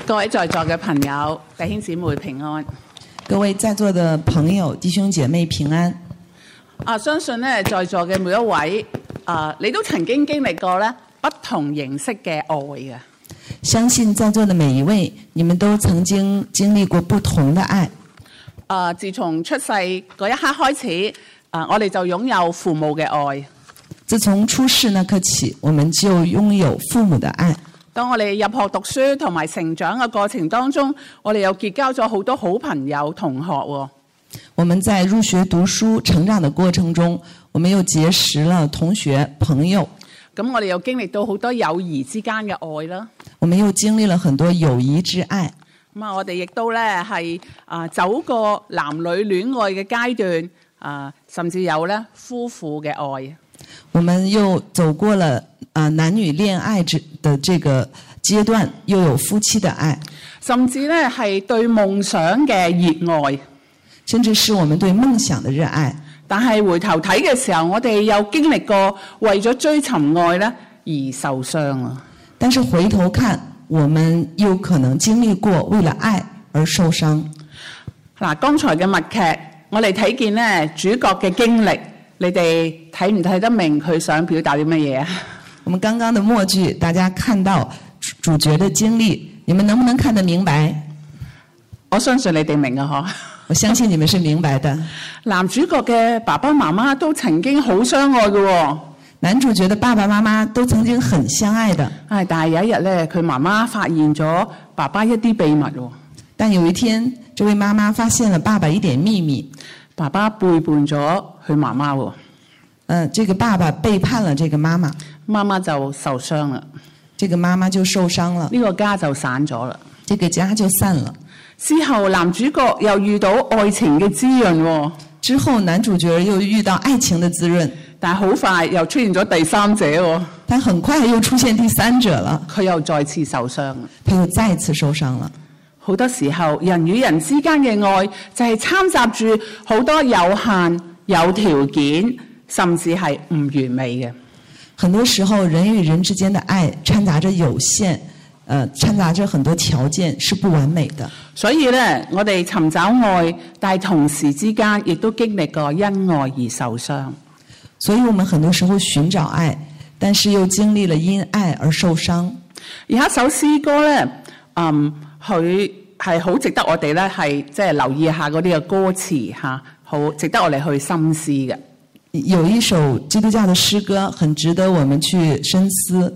各位在座嘅朋友、弟兄姊妹平安。 各位在座的朋友、弟兄姐妹平安。 相信咧在座嘅每一位，你都曾經經歷過咧不同形式嘅愛嘅。 相信在座的每一位，你們都曾經經歷過不同的愛。 自從出世嗰一刻開始，我哋就擁有父母嘅愛。 自從出世那刻起，我們就擁有父母的愛。 當我哋入學讀書同埋成長嘅過程當中，我哋又結交咗好多好朋友同學喎。 我們在入學讀書成長的過程中，我們又結識了同學朋友。 咁我哋又經歷到好多友誼之間嘅愛啦。 我們又經歷了很多友誼之愛。 咁我哋亦都咧係走過男女戀愛嘅階段，甚至有咧夫婦嘅愛。 我們又走過了男女戀愛的這個階段，又有夫妻的愛， 甚至咧係對夢想嘅熱愛， 甚至是我們對夢想的熱愛。 但係回頭睇嘅時候，我哋又經歷過為咗追尋愛咧而受傷啊！ 但是回頭看，我們又可能經歷過為了愛而受傷。 嗱，剛才嘅默劇，我哋睇見咧主角嘅經歷，你哋睇唔睇得明佢想表達啲乜嘢啊？ 我們剛剛的默劇，大家看到主角的經歷，你們能不能看得明白？ 我相信你哋明啊，嗬！ 我相信你們是明白的。 男主角嘅爸爸媽媽都曾經好相愛嘅喎。 男主角的爸爸媽媽都曾經很相愛的。 但係有一日咧，佢媽媽發現咗爸爸一啲秘密喎。 但有一天，這位媽媽發現了爸爸一點秘密。 爸爸背叛咗佢媽媽喎。 這個爸爸背叛了這個媽媽。 媽媽就受傷啦。 這個媽媽就受傷了。 呢個家就散咗啦。 這個家就散了。 之後男主角又遇到愛情嘅滋潤喎。 之後男主角又遇到愛情的滋潤。 但係好快又出現咗第三者喎。 但很快又出現第三者了。 佢又再次受傷啦。 他又再次受傷了。 好多時候人與人之間嘅愛就係摻雜住好多有限、有條件，甚至係唔完美嘅。 很多時候人與人之間的愛摻雜着有限，摻雜着很多條件，是不完美的。 所以咧，我哋尋找愛，但係同時之間亦都經歷過因愛而受傷。 所以我們很多時候尋找愛，但是又經歷了因愛而受傷。 而一首詩歌咧，佢係好值得我哋咧係即係留意下嗰啲嘅歌詞嚇，好值得我哋去深思嘅。 有一首基督教的詩歌，很值得我們去深思。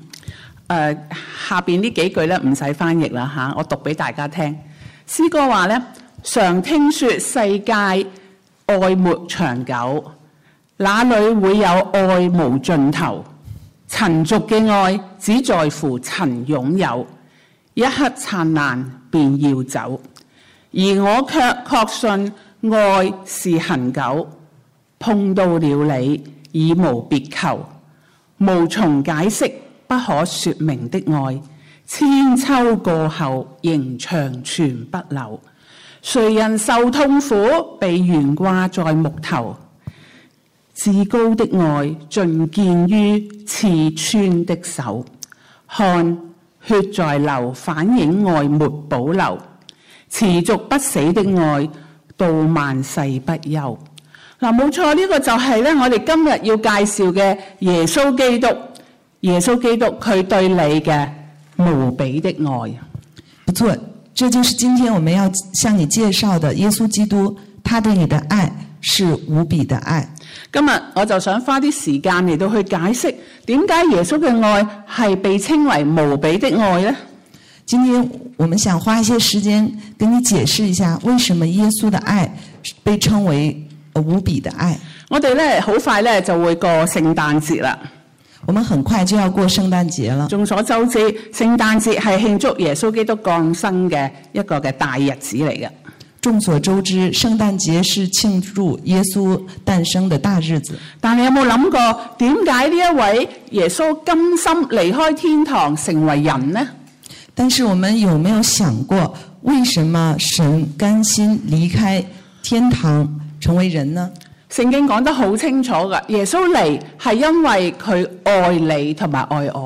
下邊呢幾句咧唔使翻譯啦嚇，我讀俾大家聽。詩歌話咧，常聽說世界愛沒長久，哪裏會有愛無盡頭？塵俗嘅愛只在乎曾擁有，一刻燦爛便要走。而我卻確信愛是恆久，碰到了你已無別求，無從解釋不可說明的愛，千秋過後仍長存不朽。誰人受痛苦被懸掛在木頭？至高的愛盡見於刺穿的手，看血在流，反映愛沒保留。持續不死的愛到萬世不休。嗱，冇錯，呢個就係咧我哋今日要介紹嘅耶穌基督。耶穌基督佢對你嘅無比的愛。 不錯，這就是今天我們要向你介紹的耶穌基督，他對你的愛是無比的愛。 今日我就想花啲時間嚟到去解釋點解耶穌嘅愛係被稱為無比的愛呢？ 今天我們想花一些時間跟你解釋一下，為什麼耶穌的愛被稱為無比的愛。 我哋咧好快咧就會過聖誕節啦。 我們很快就要過聖誕節了。 眾所周知，聖誕節係慶祝耶穌基督降生嘅一個嘅大日子嚟嘅。 眾所周知，聖誕節是慶祝耶穌誕生的大日子。 但你有冇諗過，點解呢一位耶穌甘心離開天堂成為人呢？ 但是我們有沒有想過，為什麼神甘心離開天堂成為人呢？ 聖經講得好清楚㗎，耶穌嚟係因為佢愛你同埋愛我。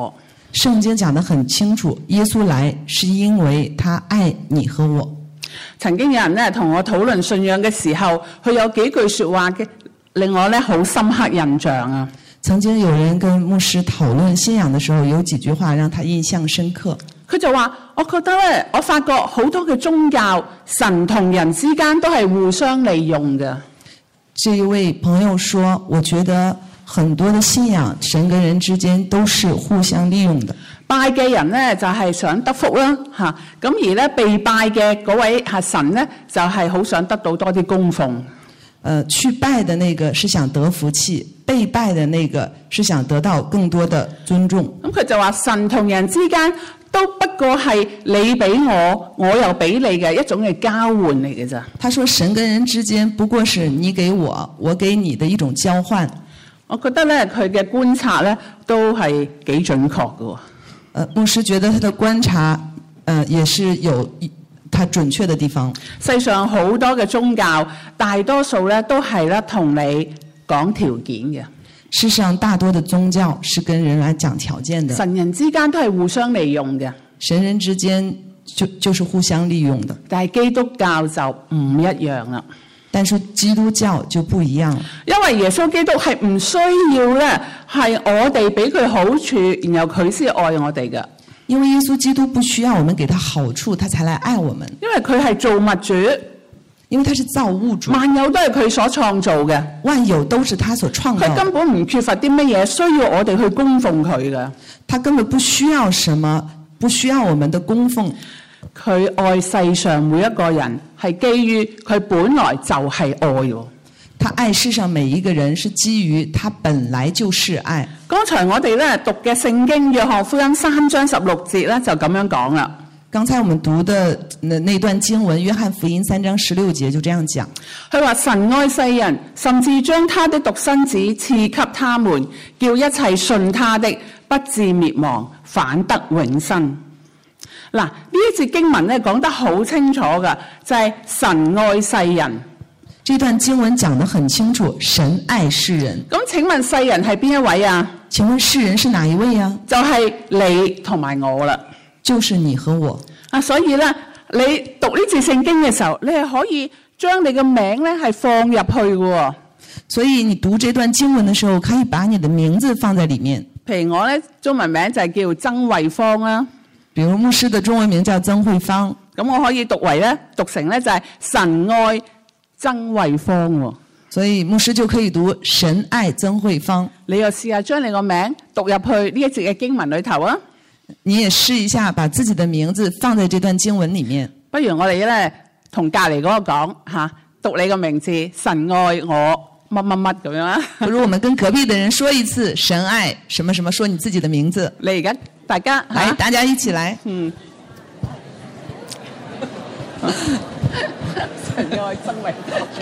聖經講得很清楚，耶穌來是因為他愛你和我。 曾經有人咧同我討論信仰嘅時候，佢有幾句說話嘅令我咧好深刻印象啊。 曾經有人跟牧師討論信仰的時候，有幾句話讓他印象深刻。 佢就話：我覺得咧，我發覺好多嘅宗教，神同人之間都係互相利用嘅。 這一位朋友說：我覺得很多的信仰，神跟人之間都是互相利用的。 拜嘅人咧就係想得福啦，嚇咁而咧被拜嘅嗰位神咧就係好想得到多啲供奉。 去拜的那個是想得福氣，被拜的那個是想得到更多的尊重。 咁佢就話神同人之間都不過係你俾我，我又俾你嘅一種嘅交換嚟嘅咋。 他說神跟人之間不過是你給我，我給你的一種交換。 我覺得咧佢嘅觀察咧都係幾準確嘅。 牧師覺得他的觀察，也是有他準確的地方。 世上好多嘅宗教，大多數咧都係咧同你講條件嘅。 世上大多的宗教是跟人來講條件的。 神人之間都係互相利用嘅。 神人之間就是互相利用的。 但係基督教就唔一樣啦。 但是基督教就不一樣， 因為耶穌基督係唔需要咧，係我哋俾佢好處，然後佢先愛我哋嘅。 因為耶穌基督不需要我們給他好處，他才來愛我們。 因為佢係造物主， 因為他是造物主， 萬有都係佢所創造嘅， 萬有都是他所創造。 佢根本唔缺乏啲乜嘢，需要我哋去供奉佢嘅。 他根本不需要什麼，不需要我們的供奉。 佢愛世上每一個人，係基於佢本來就係愛喎。 他愛世上每一個人，是基於他本來就是愛。 剛才我哋咧讀嘅聖經約翰福音3章16節咧就咁樣講啦。 剛才我們讀的那段經文，約翰福音3章16節就這樣講。 佢話神愛世人，甚至將他的獨生子賜給他們，叫一切信他的不至滅亡，反得永生。嗱，呢一節經文咧講得好清楚㗎，就係神愛世人。 這段經文講得很清楚，神愛世人。 咁請問世人係邊一位啊？ 請問世人是哪一位啊？ 就係你同埋我啦。 就是你和我。 所以咧，你讀呢節聖經嘅時候，你係可以將你嘅名咧係放入去嘅。 所以你讀這段經文嘅時候，可以把你的名字放在裡面。譬如我咧，中文名就係叫曾慧芳啦。 比如牧師的中文名叫曾慧芳。 咁我可以讀成咧就係神愛曾慧芳喎。 所以牧師就可以讀神愛曾慧芳。 你又試下將你個名讀入去呢一節嘅經文裏頭啊！ 你也試一下，把自己的名字放在這段經文裡面。 不如我哋咧同隔離嗰個講嚇，讀你個名字，神愛我乜乜乜咁樣啊！ 不如我們跟隔壁的人說一次，神愛什麼什麼，說你自己的名字。 你而家大家來，大家一起來。 神愛曾慧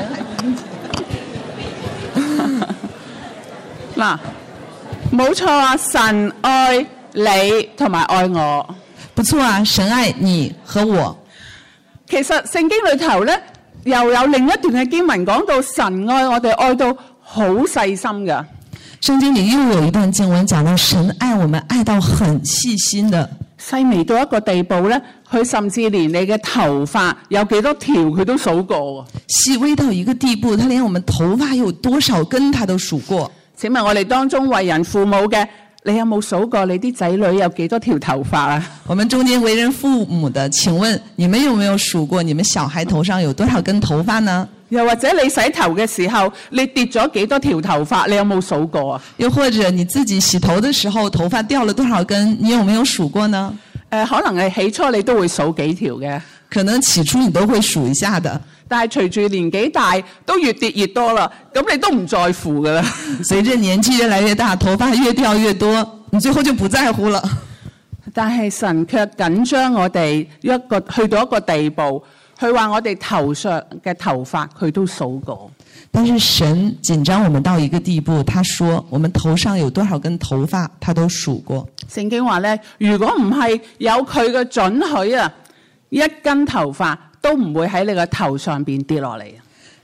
嗱，冇錯啊！神愛你同埋愛我， 不錯啊！神愛你和我。 其實聖經裏頭咧，又有另一段嘅經文講到神愛我哋愛到好細心噶。 聖經裡又有一段經文講到神愛我們愛到很細心的， 細微到一個地步咧，佢甚至連你嘅頭髮有幾多條佢都數過。 細微到一個地步，他連我們頭髮有多少根他都數過。 請問我哋當中為人父母嘅，你有冇數過你啲仔女有幾多條頭髮啊？ 我們中間為人父母的，請問你們有沒有數過你們小孩頭上有多少根頭髮呢？ 又或者你洗頭嘅時候，你跌咗幾多條頭髮，你有冇數過啊？ 又或者你自己洗頭的時候，頭髮掉了多少根，你有沒有數過呢？ 可能係起初你都會數幾條嘅， 可能起初你都會數一下的。 但係隨住年紀大，都越跌越多啦，咁你都唔在乎噶啦。 隨着年紀越來越大，頭髮越掉越多，你最後就不在乎了。 但係神卻緊張我哋去到一個地步，佢話我哋頭上嘅頭髮佢都數過。 但是神緊張我們到一個地步，他說我們頭上有多少根頭髮，他都數過。 聖經話咧，如果唔係有佢嘅准許啊，一根頭髮都唔會喺你個頭上邊跌落嚟。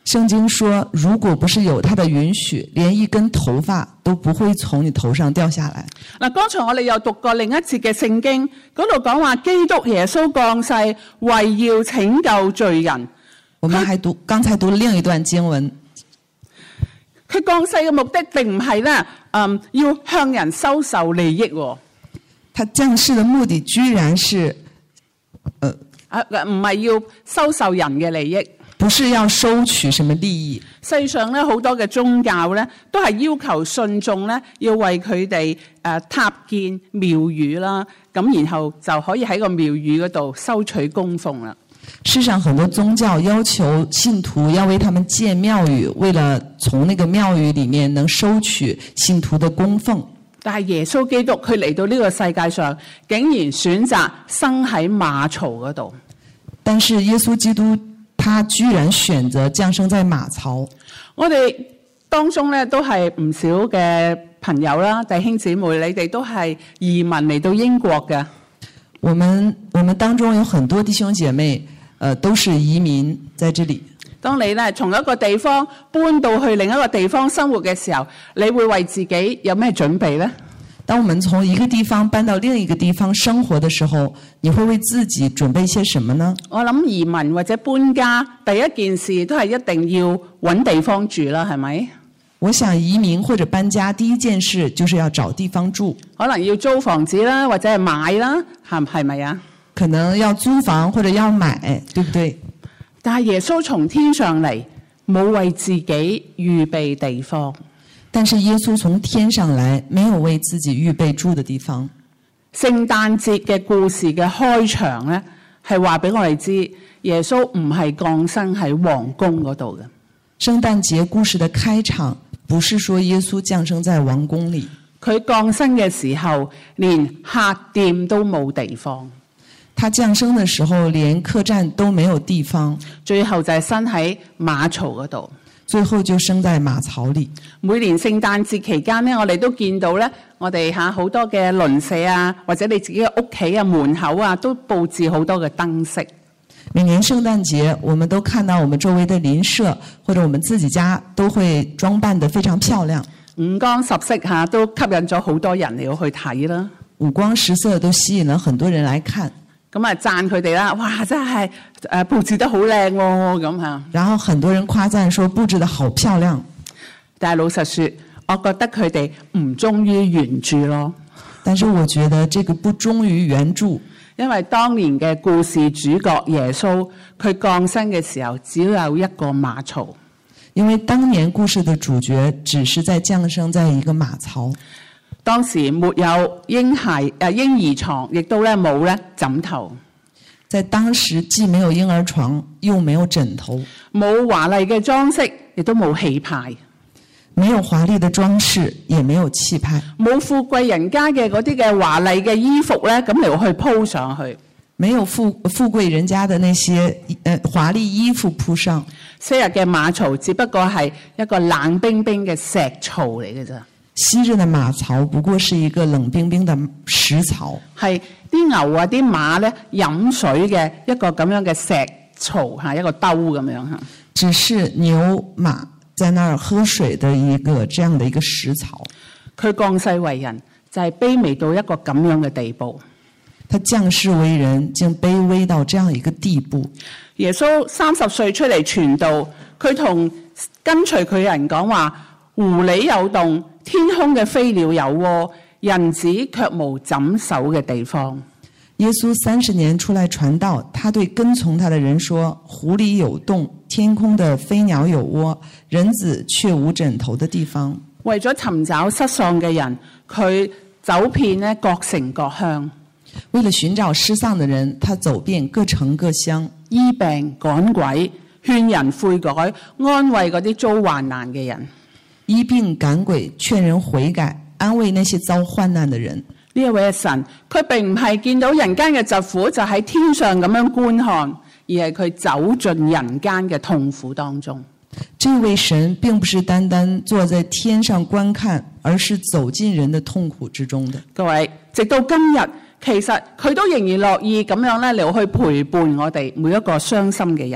聖經說，如果不是有他的允許，連一根頭髮都不會從你頭上掉下來。 嗱，剛才我哋又讀過另一節嘅聖經，嗰度講話基督耶穌降世，為要拯救罪人。 我們還剛才讀了另一段經文， 佢降世嘅目的並唔係咧，要向人收受利益喎。 他降世的目的居然是， 唔係要收受人嘅利益， 不是要收取什麼利益。 世上咧好多嘅宗教咧，都係要求信眾咧要為佢哋搭建廟宇啦，咁然後就可以喺個廟宇嗰度收取供奉啦。 世上很多宗教要求信徒要為他們建廟宇，為了從那個廟宇裡面能收取信徒的供奉。 但係耶穌基督佢嚟到呢個世界上，竟然選擇生喺馬槽嗰度。 但是耶穌基督他居然選擇降生在馬槽。 我哋當中咧都係唔少嘅朋友啦，弟兄姊妹，你哋都係移民嚟到英國嘅。 我們當中有很多弟兄姐妹，都是移民在這裡。 當你咧從一個地方搬到去另一個地方生活嘅時候，你會為自己有咩準備呢？ 當我們從一個地方搬到另一個地方生活的時候，你會為自己準備些什麼呢？ 我諗移民或者搬家，第一件事都係一定要揾地方住啦，係咪？ 我想移民或者搬家，第一件事就是要找地方住。 可能要租房子啦，或者係買啦，係咪啊？ 可能要租房或者要買，對不對？ 但係耶穌從天上嚟，冇為自己預備地方。 但是耶穌從天上來，沒有為自己預備住的地方。 聖誕節嘅故事嘅開場呢，係話俾我哋知，耶穌唔係降生喺皇宮嗰度嘅。 聖誕節故事的開場，不是說耶穌降生在王宮裡。 佢降生嘅時候，連客店都冇地方。 他降生的時候，連客棧都沒有地方。 最後就係生喺馬槽嗰度。 最後就生在馬槽裡。 每年聖誕節期間呢，我哋都見到咧，我哋好多嘅鄰舍啊，或者你自己嘅屋企啊、門口啊，都佈置好多嘅燈飾。 每年聖誕節，我們都看到我們周圍的鄰舍或者我們自己家都會裝扮得非常漂亮， 五光十色都吸引咗好多人嚟到去睇啦。 五光十色都吸引了很多人來看。 咁啊讚佢哋啦，哇！真係佈置得好靚喎咁嚇。 然後很多人誇讚說佈置得好漂亮。 但係老實說，我覺得佢哋唔忠於原著咯。 但是我覺得這個不忠於原著。 因為當年嘅故事主角耶穌，佢降生嘅時候只有一個馬槽。 因為當年故事的主角只是在降生在一個馬槽。 當時沒有嬰兒床，亦都咧冇咧枕頭。 在當時既沒有嬰兒床，又沒有枕頭， 冇華麗嘅裝飾，亦都冇氣派。 沒有華麗的裝飾，也沒有氣派。 冇富貴人家嘅嗰啲嘅華麗嘅衣服咧，咁嚟去鋪上去。 沒有富貴人家的那些華麗衣服鋪上。 昔日嘅馬槽只不過係一個冷冰冰嘅石槽嚟嘅咋。 昔日的馬槽不過是一個冷冰冰的石槽， 係啲牛啊啲馬咧飲水嘅一個咁樣嘅石槽嚇，一個兜咁樣嚇。 只是牛馬在那兒喝水的一個這樣的一個石槽。 佢降世為人就係卑微到一個咁樣嘅地步。 他降世為人，竟卑微到這樣一個地步。 耶穌30歲出嚟傳道，佢同跟隨佢嘅人講話：狐狸有洞，天空嘅飛鳥有窩，人子卻無枕首嘅地方。 耶穌30年出來傳道，他對跟從他的人說：狐狸有洞，天空的飛鳥有窩，人子卻無枕頭的地方。 為咗尋找失喪嘅人，佢走遍咧各城各鄉。 為了尋找失喪的人，他走遍各城各鄉， 醫病趕鬼，勸人悔改，安慰嗰啲遭患難嘅人。 醫病趕鬼，勸人悔改，安慰那些遭患難的人。 呢一位神，佢並唔係見到人間嘅疾苦就喺天上咁樣觀看，而係佢走進人間嘅痛苦當中。 這位神並不是單單坐在天上觀看，而是走進人的痛苦之中的。 各位，直到今日，其實佢都仍然樂意咁樣咧嚟去陪伴我哋每一個傷心嘅人。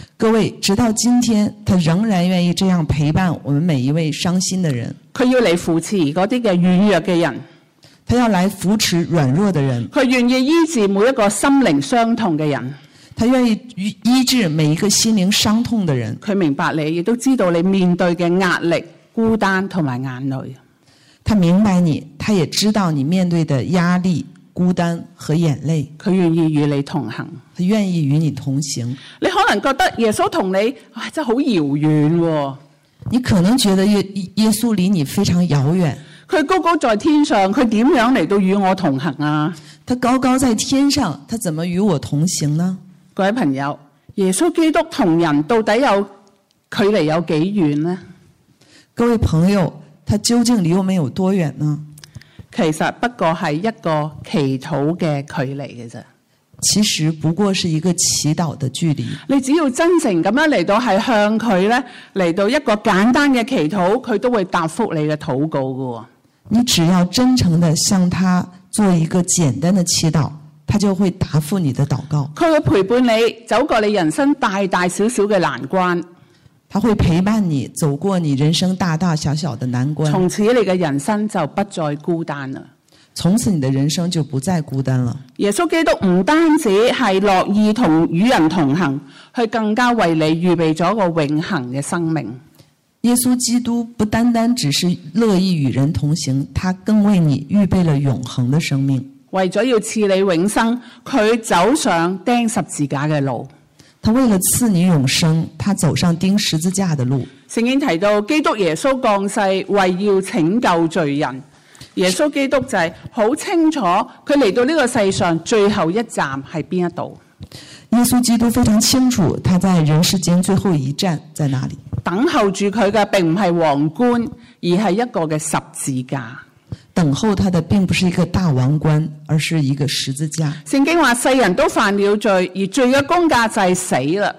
各位，直到今天，他仍然願意這樣陪伴我們每一位傷心的人。 佢要嚟扶持嗰啲嘅軟弱嘅人， 他要來扶持軟弱的人， 佢願意醫治每一個心靈傷痛嘅人， 他願意醫治每一個心靈傷痛的人。 佢明白你，亦都知道你面對嘅壓力、孤單同埋眼淚。 他明白你，他也知道你面對的壓力、孤單和眼淚。 佢願意與你同行， 他願意與你同行。 你可能覺得耶穌同你，真係好遙遠喎。 你可能覺得耶穌離你非常遙遠。 佢高高在天上，佢點樣嚟到與我同行啊？ 他高高在天上，他怎麼與我同行呢？ 各位朋友，耶穌基督同人到底有距離有幾遠呢？ 各位朋友，他究竟離我們有多遠呢？ 其實不過係一個祈禱嘅距離嘅啫。 其實不過是一個祈禱的距離。 你只要真誠咁樣嚟到係向佢咧嚟到一個簡單嘅祈禱，佢都會答覆你嘅禱告嘅。 你只要真誠地向他做一個簡單的祈禱，他就會答覆你的禱告。 佢會陪伴你走過你人生大大小小嘅難關。 他會陪伴你走過你人生大大小小的難關。 從此你嘅人生就不再孤單啦。 從此你的人生就不再孤單了。 耶穌基督唔單止係樂意同與人同行，佢更加為你預備咗個永恆嘅生命。 耶穌基督不單單只是樂意與人同行，他更為你預備了永恆的生命。 為咗要賜你永生，佢走上釘十字架嘅路。 他為了賜你永生，他走上釘十字架的路。 聖經提到基督耶穌降世為要拯救罪人。耶穌基督就係好清楚佢嚟到呢個世上最後一站係邊一度。 耶穌基督非常清楚他在人世間最後一站在哪裡。 等候住佢嘅並唔係皇冠，而係一個嘅十字架。 等候他的並不是一個大王冠，而是一個十字架。 聖經話世人都犯了罪，而罪嘅工價就係死啦。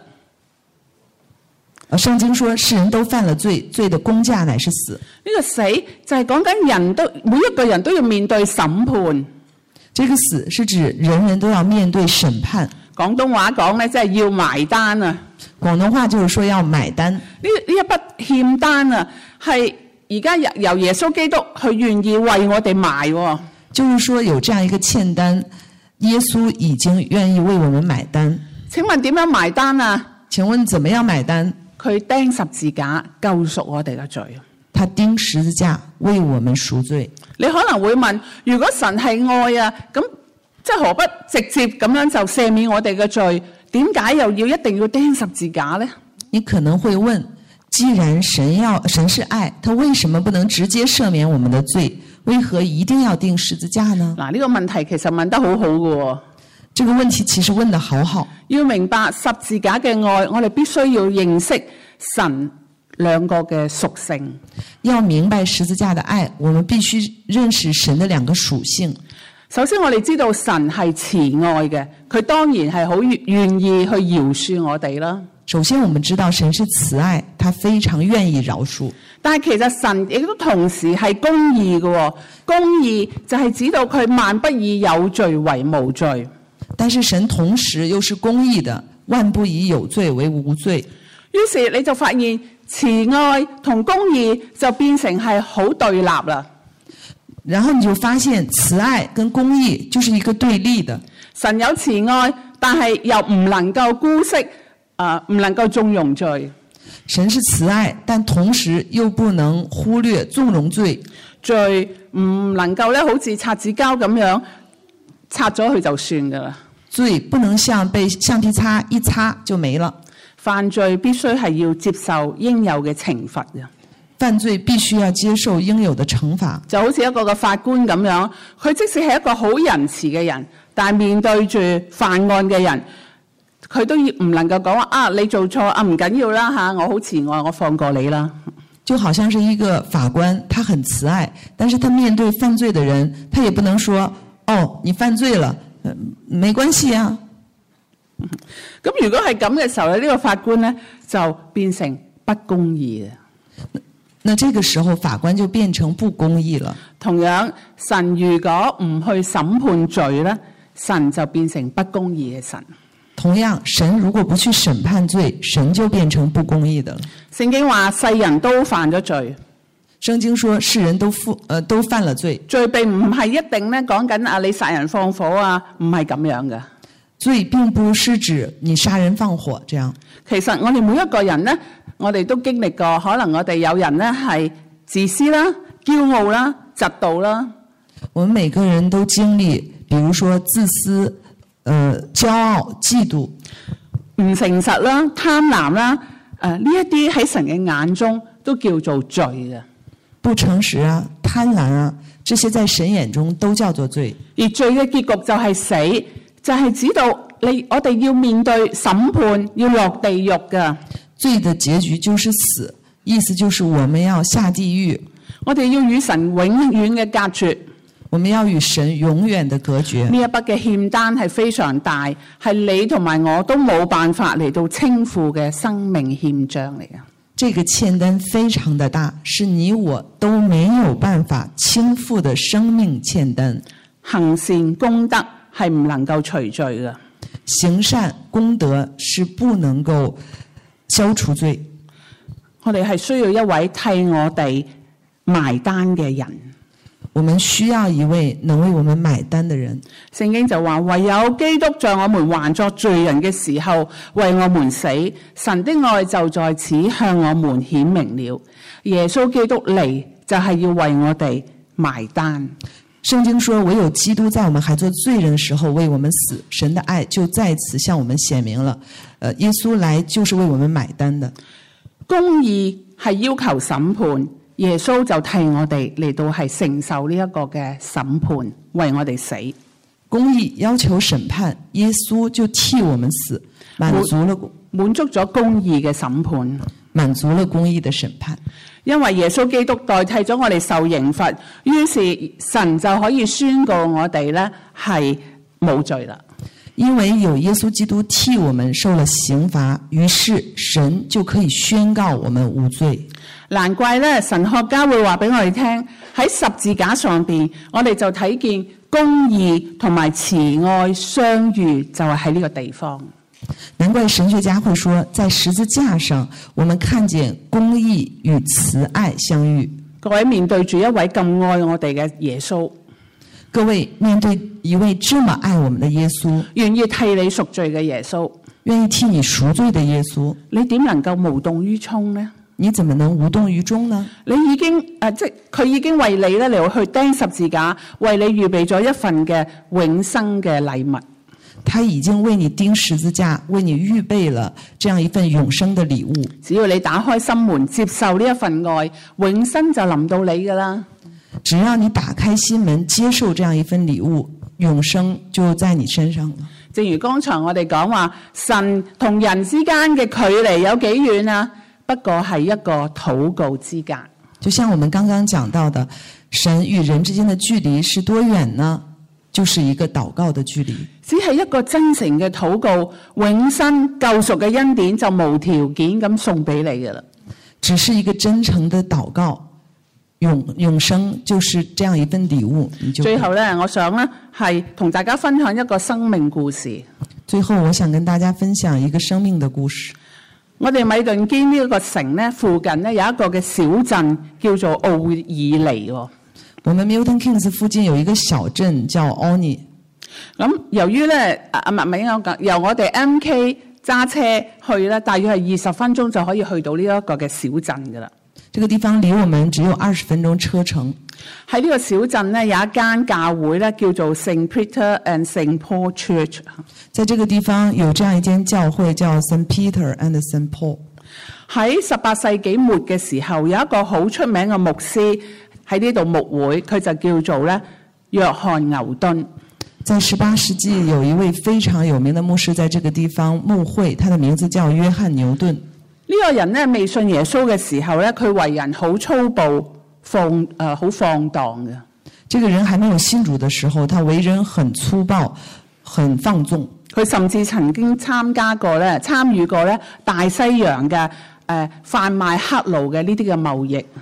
聖經說世人都犯了罪，罪的工價乃是死。 呢個死就係講緊每一個人都要面對審判。 這個死是指人人都要面對審判。 廣東話講咧，即係要埋單啊！ 廣東話就是說要買單。 呢一筆欠單啊，係而家由耶穌基督佢願意為我哋埋喎。 就是說有這樣一個欠單，耶穌已經願意為我們買單。 請問點樣埋單啊？ 請問怎麼樣買單？ 佢釘十字架救贖我哋嘅罪。 他釘十字架為我們贖罪。 你可能會問，如果神係愛啊，咁即係何不直接咁樣就赦免我哋嘅罪？點解又要一定要釘十字架呢？ 你可能會問，既然神是愛，他為什麼不能直接赦免我們的罪？為何一定要釘十字架呢？ 嗱，呢個問題其實問得好好嘅。 這個問題其實問得好好。 要明白十字架嘅愛，我哋必須要認識神兩個嘅屬性。 要明白十字架的愛，我們必須認識神的兩個屬性。 首先，我哋知道神係慈愛嘅，佢當然係好願意去饒恕我哋啦。 首先，我們知道神是慈愛，他非常願意饒恕。 但係其實神亦都同時係公義嘅，公義就係指到佢萬不以有罪為無罪。 但是神同時又是公義的，萬不以有罪為無罪。 於是你就發現慈愛同公義就變成係好對立啦。 然後你就發現慈愛跟公義就是一個對立的。 神有慈愛，但係又唔能夠姑息，唔能夠縱容罪。 神是慈愛，但同時又不能忽略縱容罪。 罪唔能夠咧，好似擦紙膠咁樣擦咗佢就算噶啦。 罪不能像被橡皮擦一擦就沒了。 犯罪必須係要接受應有嘅懲罰嘅。 犯罪必須要接受應有的懲罰。 就好似一個嘅法官咁樣，佢即使係一個好仁慈嘅人，但係面對住犯案嘅人，佢都唔能夠講話你做錯唔緊要啦嚇，我好慈愛，我放過你啦。 就好像是一個法官，他很慈愛，但是他面對犯罪的人，他也不能說你犯罪了，沒關係啊。 咁如果係咁嘅時候咧，呢個法官咧就變成不公義嘅。 那這個時候法官就變成不公義了。 同樣，神如果唔去審判罪咧，神就變成不公義嘅神。 同样，神如果不去審判罪，神就變成不公義的了。 聖經話世人都犯咗罪， 聖經說世人都犯了罪， 罪並唔係一定咧講緊你殺人放火啊，唔係咁樣嘅。 罪並不是指你殺人放火這樣。 其實我哋每一個人咧，我哋都經歷過，可能我哋有人咧係自私啦、驕傲啦、嫉妒啦。 我們每個人都經歷，比如說自私、驕傲、嫉妒、 唔誠實啦、貪婪啦，呢一啲喺神嘅眼中都叫做罪嘅。 不誠實啊、貪婪啊，這些在神眼中都叫做罪。 而罪嘅結局就係死，就係指到我哋要面對審判，要落地獄嘅。 罪的結局就是死，意思就是我們要下地獄， 我哋要與神永遠嘅隔絕。 我們要與神永遠的隔絕。 呢一筆嘅欠單係非常大，係你同埋我都冇辦法嚟到稱付嘅生命欠賬嚟嘅。 這個欠單非常的大，是你我都沒有辦法傾付的生命欠單。 行善功德係唔能夠除罪嘅， 行善功德是不能夠消除罪。 我哋係需要一位替我哋埋單嘅人。 我們需要一位能為我們買單的人。 聖經就話，唯有基督在我們還作罪人嘅時候為我們死，神的愛就在此向我們顯明了。耶穌基督嚟就係要為我哋埋單。 聖經說，唯有基督在我們還做罪人的時候為我們死，神的愛就在此向我們顯明了。耶穌來就是為我們買單的。 公義係要求審判，耶穌就替我哋嚟到係承受呢一個嘅審判，為我哋死。 公義要求審判，耶穌就替我們死，滿足咗公義嘅審判， 滿足了公義的審判。 因為耶穌基督代替咗我哋受刑罰，於是神就可以宣告我哋咧係冇罪啦。 因為有耶穌基督替我們受了刑罰，於是神就可以宣告我們無罪。 難怪咧，神學家會話俾我哋聽，喺十字架上邊，我哋就睇見公義同埋慈愛相遇，就係喺呢個地方。 難怪神學家會說，在十字架上，我們看見公義與慈愛相遇。 各位面對住一位咁愛我哋嘅耶穌， 各位面對一位這麼愛我們的耶穌， 願意替你贖罪嘅耶穌， 願意替你贖罪的耶穌， 你點能夠無動於衷呢？ 你怎麼能無動於衷呢？ 你已經佢已經為你咧嚟去釘十字架，為你預備咗一份嘅永生嘅禮物。 他已經為你釘十字架，為你預備了這樣一份永生的禮物。 只要你打開心門，接受呢一份愛，永生就臨到你噶啦。 只要你打開心門，接受這樣一份禮物，永生就在你身上了。 正如剛才我哋講話，神同人之間嘅距離有幾遠啊？不過係一個禱告之隔。 就像我們剛剛講到的，神與人之間的距離是多遠呢？就是一個禱告的距離。 只係一個真誠嘅禱告，永生救贖嘅恩典就無條件咁送俾你㗎啦。 只是一個真誠的禱告，永生就是這樣一份禮物。 最後呢，我想呢係同大家分享一個生命故事。 最後我想跟大家分享一個生命的故事。 我哋米頓堅呢個城呢，附近呢有一個嘅小鎮叫做奧爾尼。 我們 Milton Keynes 附近有一個小鎮叫 Olney。 咁由於咧，由我哋 MK 揸車去咧，大約係20分鐘就可以去到呢一個嘅小鎮噶啦。 這個地方離我們只有20分鐘車程。 喺呢個小鎮咧，有一間教會咧，叫做 St. Peter and St. Paul Church。 在這個地方有這樣一間教會叫 St. Peter and St. Paul。 喺18世紀末嘅時候，有一個好出名嘅牧師喺呢度牧會，佢就叫做咧約翰牛頓。 在18世紀有一位非常有名的牧師在這個地方牧會，他的名字叫約翰牛頓。 呢個人咧未信耶穌嘅時候咧，佢為人好粗暴好放蕩嘅。 這個人還沒有信主的時候，他為人很粗暴很放縱。 佢甚至曾經參與過咧大西洋嘅販賣黑奴嘅呢啲嘅貿易。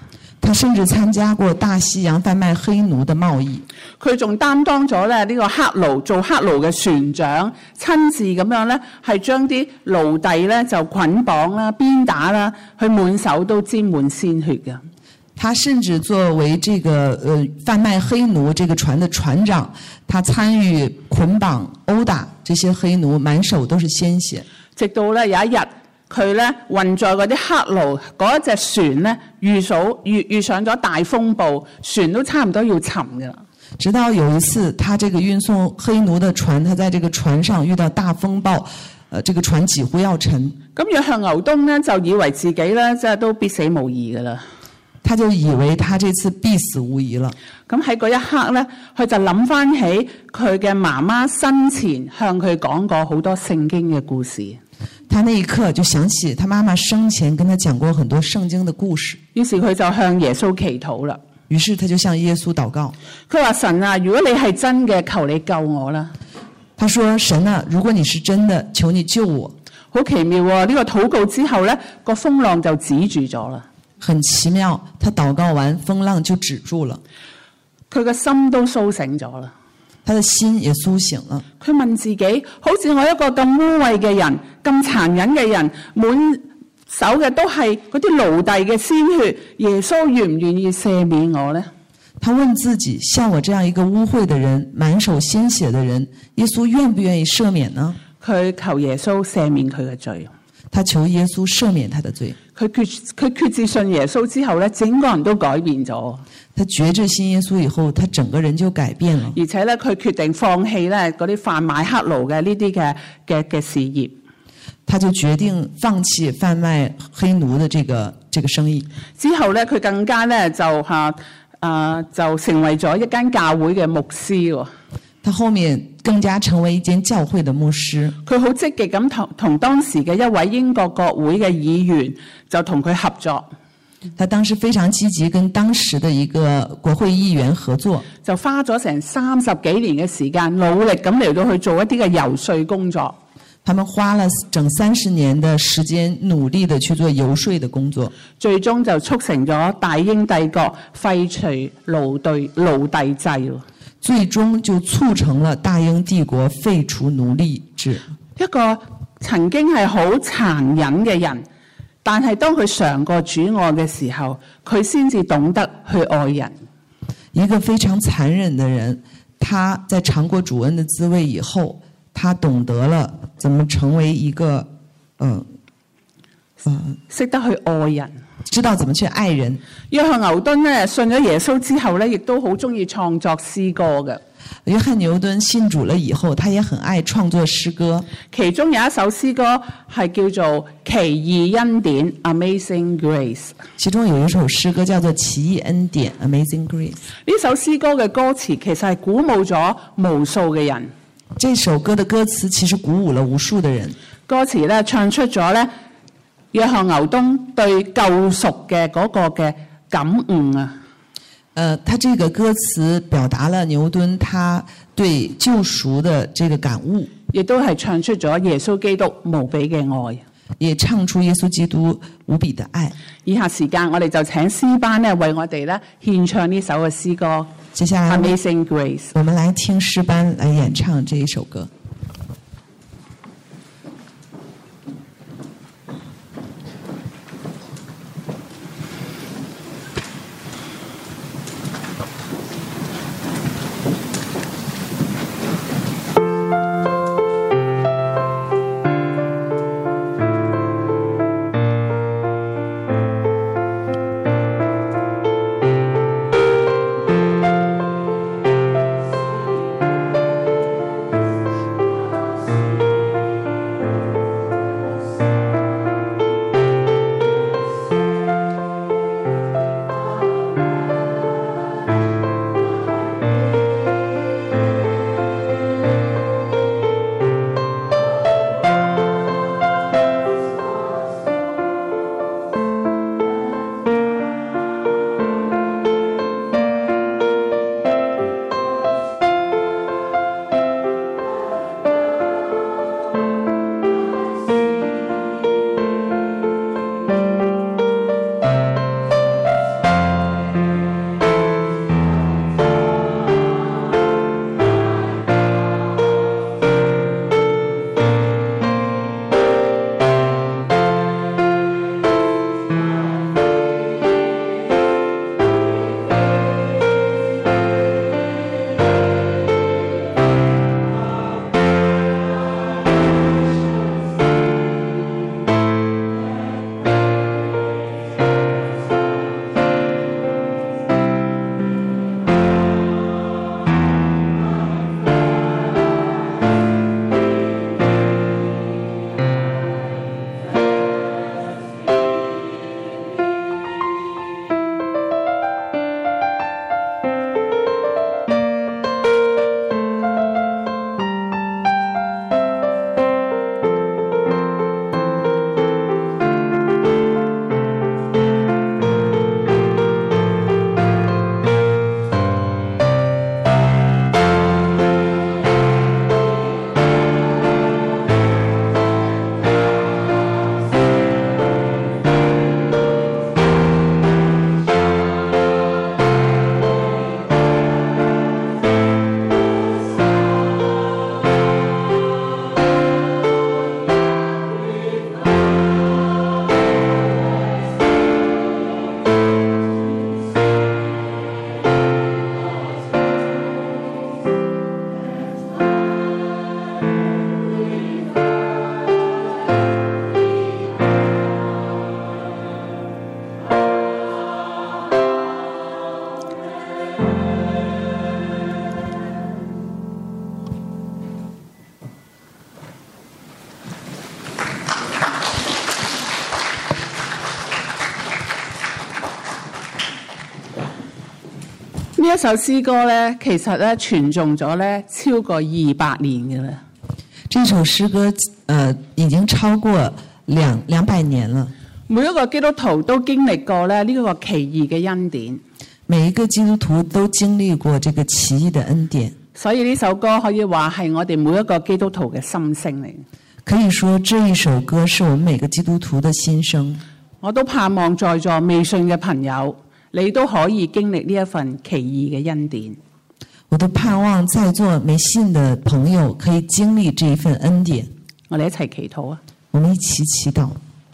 他甚至參加過大西洋販賣黑奴的貿易。 佢仲擔當咗咧呢個黑奴做黑奴嘅船長，親自咁樣咧係將啲奴隸咧就捆綁啦、鞭打啦，佢滿手都沾滿鮮血嘅。 他甚至作為這個販賣黑奴這個船的船長，他參與捆綁毆打這些黑奴，滿手都是鮮血。 直到咧有一日，佢咧運載嗰啲黑奴嗰一隻船咧遇上咗大風暴，船都差唔多要沉㗎啦。 直到有一次，他這個運送黑奴的船，他在這個船上遇到大風暴，這個船幾乎要沉。 咁約翰牛東咧就以為自己咧即係都必死無疑㗎啦。 他就以為他這次必死無疑了。 咁喺嗰一刻咧，佢就諗翻起佢嘅媽媽生前向佢講過好多聖經嘅故事。 他那一刻就想起他媽媽生前跟他講過很多聖經的故事。 於是佢就向耶穌祈禱啦。 於是他就向耶穌禱告。 佢話：神啊，如果你係真嘅，求你救我啦。 他說：神啊，如果你是真的，求你救我。 好奇妙喎！呢個禱告之後咧，個風浪就止住咗啦。 很奇妙，他禱告完，風浪就止住了。 佢個心都甦醒咗啦。 他的心也甦醒了。 佢問自己：好似我一個咁污穢嘅人，咁殘忍嘅人，滿手嘅都係嗰啲奴隸嘅鮮血，耶穌願唔願意赦免我呢？ 他問自己：像我這樣一個污穢的人，滿手鮮血的人，耶穌願不願意赦免呢？ 佢求耶穌赦免佢嘅罪。 他求耶穌赦免他的罪。 佢決志信耶穌之後咧，整個人都改變咗。 他決志信耶穌以後，他整個人就改變了。 而且咧，佢決定放棄咧嗰啲販賣黑奴嘅呢啲嘅事業。 他就決定放棄販賣黑奴的這個生意。 之後咧，佢更加咧就成為咗一間教會嘅牧師喎。 他後面更加成為一間教會的牧師。 佢好積極咁同當時嘅一位英國國會嘅議員就同佢合作。 他當時非常積極跟當時的一個國會議員合作， 就花咗成30幾年嘅時間，努力咁嚟到去做一啲嘅遊說工作。 他們花了整30年的時間，努力的去做遊說的工作， 最終就促成咗大英帝國廢除奴隸制。 最終就促成了大英帝國廢除奴隸制。 一個曾經係好殘忍嘅人，但係當佢嘗過主愛嘅時候，佢先至懂得去愛人。 一個非常殘忍的人，他在嘗過主恩的滋味以後，他懂得了怎麼成為一個識得去愛人， 知道怎麼去愛人。 約翰牛頓咧信咗耶穌之後咧，亦都好中意創作詩歌嘅。 約翰牛頓信主了以後，他也很愛創作詩歌。 其中有一首詩歌係叫做《奇異恩典》（Amazing Grace）。 其中有一首詩歌叫做《奇異恩典》（Amazing Grace）。 呢首詩歌嘅歌詞其實係鼓舞咗無數嘅人。 這首歌的歌詞其實鼓舞了無數的人。 歌詞咧唱出咗咧約翰牛頓對救贖嘅嗰個嘅感悟啊。 他這個歌詞表達了牛頓他對救贖的這個感悟， 亦都係唱出咗耶穌基督無比嘅愛， 也唱出耶穌基督無比的愛。 以下時間我哋就請詩班咧為我哋咧獻唱呢首嘅詩歌。 接下來 Amazing Grace， 我們來聽詩班來演唱這一首歌。 一首詩歌咧，其實咧傳頌咗咧超過200年嘅啦。 這首詩歌已經超過200年了。 每一個基督徒都經歷過咧呢個奇異嘅恩典。 每一個基督徒都經歷過這個奇異的恩典。 所以呢首歌可以話係我哋每一個基督徒嘅心聲嚟。 可以說這一首歌是我們每個基督徒的心聲。 我都盼望在座未信嘅朋友，你都可以經歷呢一份奇異嘅恩典。 我都盼望在座沒信的朋友可以經歷這一份恩典。 我哋一齊祈禱啊！ 我們一起祈禱。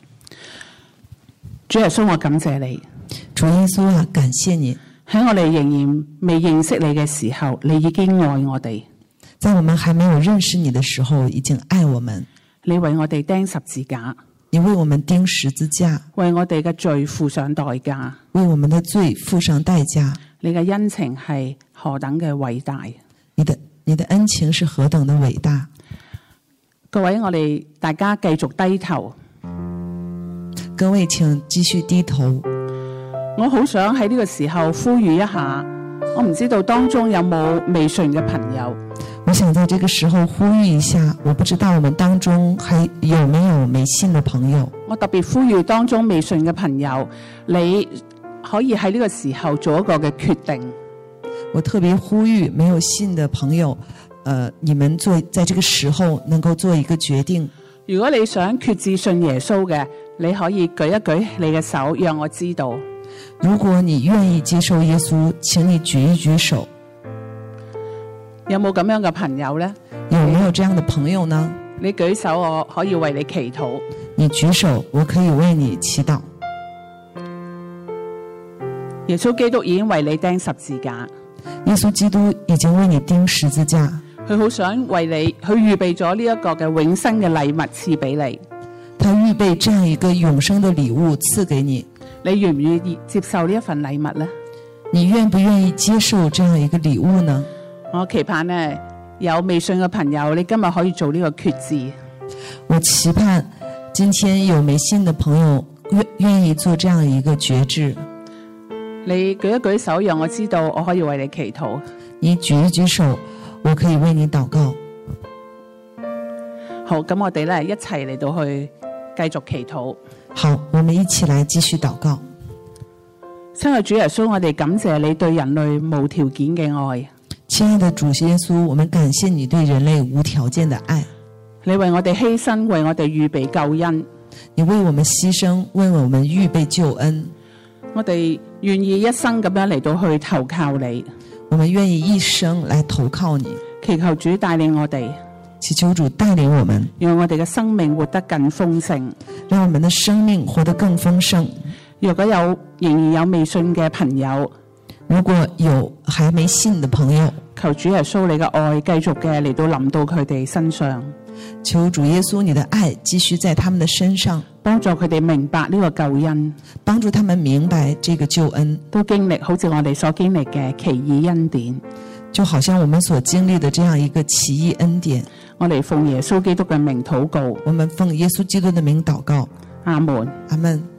主耶穌，我感謝你。 主耶穌啊，感謝你。 喺我哋仍然未認識你嘅時候，你已經愛我哋。 在我們還沒有認識你的時候，已經愛我們。 你為我哋釘十字架。 你為我們釘十字架， 為我哋嘅罪付上代價， 為我們的罪付上代價。 你嘅恩情係何等嘅偉大！ 你的恩情是何等的偉大！ 各位，我哋大家繼續低頭。 各位請繼續低頭。 我好想喺呢個時候呼籲一下，我唔知道當中有冇未信嘅朋友。 我想在這個時候呼籲一下，我不知道我們當中還有沒有沒信的朋友。 我特別呼籲當中未信嘅朋友，你可以喺呢個時候做一個嘅決定。 我特別呼籲沒有信的朋友，你們在這個時候能夠做一個決定。 如果你想決志信耶穌嘅，你可以舉一舉你嘅手，讓我知道。 如果你願意接受耶穌，請你舉一舉手。 有冇咁樣嘅朋友呢？ 有沒有這樣的朋友呢？ 你舉手，我可以為你祈禱。 你舉手，我可以為你祈禱。 耶穌基督已經為你釘十字架。 耶穌基督已經為你釘十字架。 佢好想為你去預備咗呢一個嘅永生嘅禮物賜俾你。 他預備這樣一個永生的禮物賜給你。 你願唔願意接受呢一份禮物呢？ 你願不願意接受這樣一個禮物呢？ 我期盼呢，有未信嘅朋友，你今日可以做呢個決志。 我期盼今天有沒信的朋友願意做這樣一個決志。 你舉一舉手，讓我知道，我可以為你祈禱。 你舉一舉手，我可以為你禱告。 好，咁我哋咧一齊嚟到去繼續祈禱。 好，我們一起來繼續禱告。 親愛主耶穌，我哋感謝你對人類無條件嘅愛。 親愛的主耶穌，我們感謝你對人類無條件的愛。 你為我哋犧牲，為我哋預備救恩。 你為我們犧牲，為我們預備救恩。 我哋願意一生咁樣嚟到去投靠你。 我們願意一生來投靠你。 祈求主帶領我哋。 祈求主帶領我們， 讓我哋嘅生命活得更豐盛。 讓我們的生命活得更豐盛。 如果仍然有未信嘅朋友， 如果有還沒信的朋友， 求主耶穌你嘅愛繼續嘅嚟到臨到佢哋身上。 求主耶穌你的愛繼續在他們的身上， 幫助佢哋明白呢個救恩， 幫助他們明白這個救恩， 都經歷好似我哋所經歷嘅奇異恩典， 就好像我們所經歷的這樣一個奇異恩典。 我哋奉耶穌基督嘅名禱告， 我們奉耶穌基督的名禱告。 阿門， 阿門。